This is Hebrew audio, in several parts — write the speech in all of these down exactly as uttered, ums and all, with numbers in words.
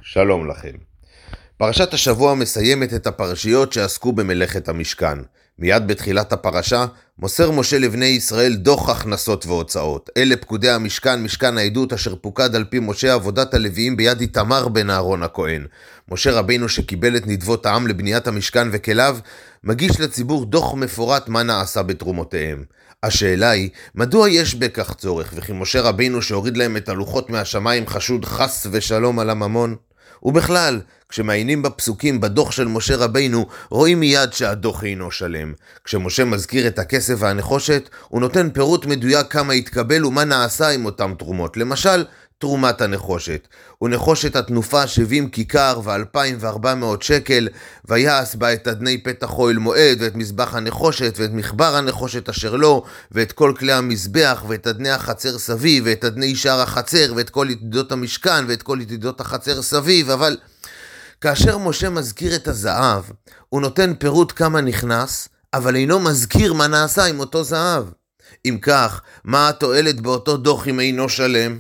שלום לכם. פרשת השבוע מסיימת את הפרשיות שעסקו במלאכת המשכן. מיד בתחילת הפרשה מוסר משה לבני ישראל דוח הכנסות והוצאות. אלה פקודי המשכן, משכן העדות, אשר פוקד על פי משה עבודת הלוויים ביד איתמר בן אהרון הכהן. משה רבינו שקיבל את נדבות העם לבניית המשכן וכליו, מגיש לציבור דוח מפורט מה נעשה בתרומותיהם. השאלה היא, מדוע יש בכך צורך, וכי משה רבינו שהוריד להם את הלוחות מהשמיים חשוד חס ושלום על הממון? ובכלל, כשמעיינים בפסוקים בדוח של משה רבינו, רואים מיד שהדוח אינו שלם. כשמשה מזכיר את הכסף והנחושת, הוא נותן פירוט מדויק כמה התקבל ומה נעשה עם אותם תרומות. למשל, תרומת הנחושת. ונחושת התנופה שבעים כיכר ו-אלפיים וארבע מאות שקל, ויעש בה את אדני פתח אוהל מועד, ואת מזבח הנחושת, ואת מחבר הנחושת אשר לו, ואת כל כלי המזבח, ואת אדני החצר סביב, ואת אדני שער החצר, ואת כל יתידות המשכן, ואת כל יתידות החצר סביב. אבל כאשר משה מזכיר את הזהב, הוא נותן פירוט כמה נכנס, אבל אינו מזכיר מה נעשה עם אותו זהב. אם כך, מה התועלת באותו דוח אם אינו שלם?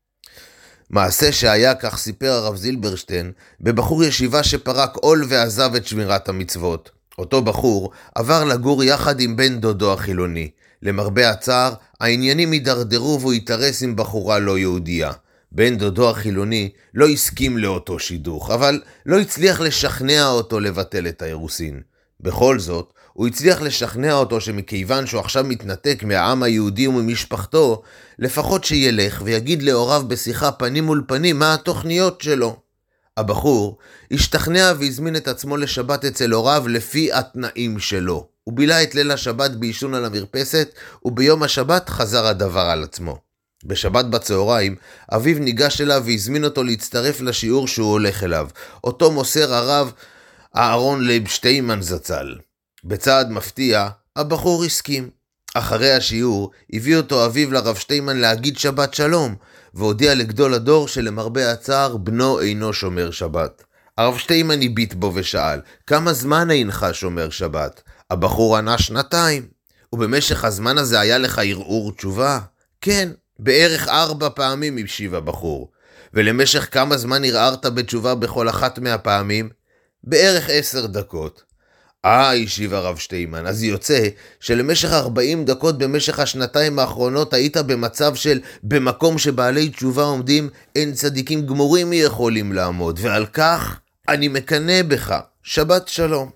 מעשה שהיה, כך סיפר הרב זילברשטיין, בבחור ישיבה שפרק עול ועזב את שמירת המצוות. אותו בחור עבר לגור יחד עם בן דודו החילוני. למרבה הצער, העניינים הידרדרו והוא התארס עם בחורה לא יהודייה. בן דודו החילוני לא הסכים לאותו שידוך, אבל לא הצליח לשכנע אותו לבטל את האירוסין. בכל זאת, הוא הצליח לשכנע אותו שמכיוון שהוא עכשיו מתנתק מהעם היהודי וממשפחתו, לפחות שילך ויגיד להוריו בשיחה פנים מול פנים מה התוכניות שלו. הבחור השתכנע והזמין את עצמו לשבת אצל הוריו לפי התנאים שלו. הוא בילה את ליל השבת באישון על המרפסת, וביום השבת חזר הדבר על עצמו. בשבת בצהריים, אביו ניגש אליו והזמין אותו להצטרף לשיעור שהוא הולך אליו. אותו מוסר הרב אהרון לייב שטיימן זצ"ל. בצעד מפתיע, הבחור הסכים. אחרי השיעור, הביא אותו אביו לרב שטיימן להגיד שבת שלום, והודיע לגדול הדור שלמרבה הצער בנו אינו שומר שבת. הרב שטיימן הביט בו ושאל, כמה זמן אינך שומר שבת? הבחור ענה שנתיים. ובמשך הזמן הזה היה לך ערעור תשובה? כן, בערך ארבע פעמים השיב הבחור. ולמשך כמה זמן ערערת בתשובה בכל אחת מהפעמים? בערך עשר דקות. אה, השיב הרב שטיימן, אז יוצא שלמשך ארבעים דקות במשך השנתיים האחרונות היית במצב של במקום שבעלי תשובה עומדים, אין צדיקים גמורים יכולים לעמוד, ועל כך אני מקנא בך. שבת שלום.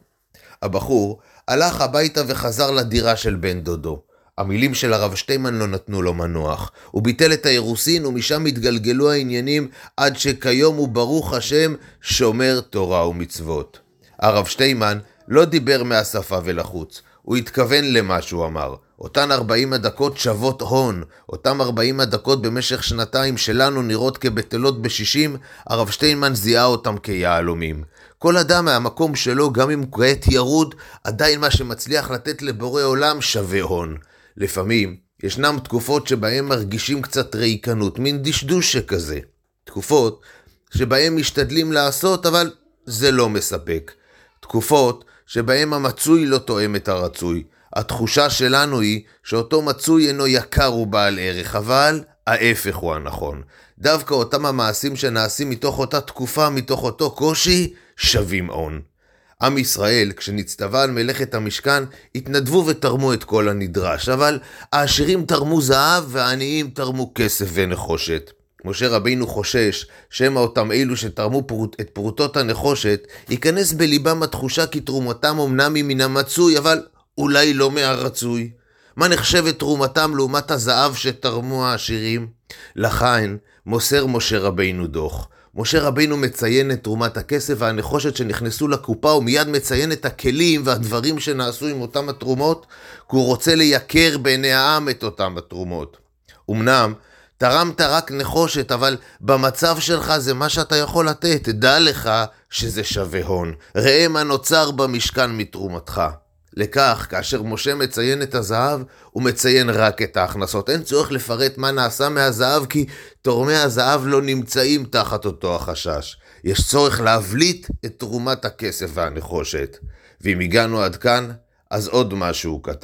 הבחור הלך הביתה וחזר לדירה של בן דודו. המילים של הרב שטיימן לא נתנו לו מנוח. הוא ביטל את האירוסין ומשם התגלגלו העניינים עד שכיום הוא ברוך השם שומר תורה ומצוות. הרב שטיימן לא דיבר מהשפה ולחוץ. הוא התכוון למה שהוא אמר. אותן ארבעים הדקות שוות הון. אותם ארבעים הדקות במשך שנתיים שלנו נראות כבטלות בשישים, הרב שטיימן זיהה אותם כיהלומים. כל אדם מהמקום שלו, גם אם כעת ירוד, עדיין מה שמצליח לתת לבורא עולם שווה הון. לפעמים ישנם תקופות שבהם מרגישים קצת ריקנות, מין דשדוש שכזה. תקופות שבהם משתדלים לעשות, אבל זה לא מספק. תקופות שבהם המצוי לא תואם את הרצוי. התחושה שלנו היא שאותו מצוי אינו יקר ובעל ערך, אבל ההפך הוא הנכון. דווקא אותם המעשים שנעשים מתוך אותה תקופה, מתוך אותו קושי, שווים הון. עם ישראל, כשנצטווה על מלאכת המשכן, התנדבו ותרמו את כל הנדרש, אבל העשירים תרמו זהב והעניים תרמו כסף ונחושת. משה רבינו חושש שמא אותם אלו שתרמו פרוט, את פרוטות הנחושת, ייכנס בליבם התחושה כי תרומתם אמנם היא מן המצוי, אבל אולי לא מהרצוי. מה נחשבת תרומתם לעומת הזהב שתרמו העשירים? לכן מוסר משה רבינו דוח. משה רבינו מציין את תרומת הכסף והנחושת שנכנסו לקופה, ומיד מציין את הכלים והדברים שנעשו עם אותם התרומות, כי הוא רוצה לייקר בעיני העם את אותם התרומות. אמנם תרמת רק נחושת, אבל במצב שלך זה מה שאתה יכול לתת. דע לך שזה שווה הון. ראה מה נוצר במשכן מתרומתך. לכך, כאשר משה מציין את הזהב, הוא מציין רק את ההכנסות. אין צורך לפרט מה נעשה מהזהב, כי תורמי הזהב לא נמצאים תחת אותו החשש. יש צורך להבליט את תרומת הכסף והנחושת. ואם הגענו עד כאן, אז עוד משהו קטן.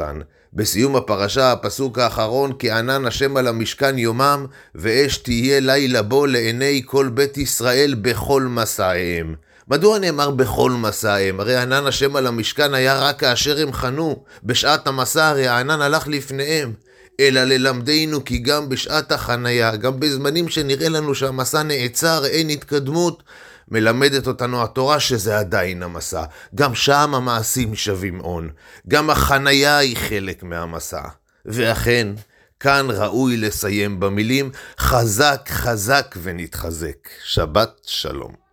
בסיום הפרשה, הפסוק האחרון, כי ענן השם על המשכן יומם, ואש תהיה לילה בו לעיני כל בית ישראל בכל מסעיהם. מדוע נאמר בכל מסעיהם? הרי ענן השם על המשכן היה רק כאשר הם חנו. בשעת המסע הרי הענן הלך לפניהם. אלא ללמדנו כי גם בשעת החנייה, גם בזמנים שנראה לנו שהמסע נעצר, אין התקדמות, מלמדת אותנו התורה שזה עדיין המסע. גם שם המעשים שווים הון. גם החנייה היא חלק מהמסע. ואכן, כאן ראוי לסיים במילים חזק חזק ונתחזק. שבת שלום.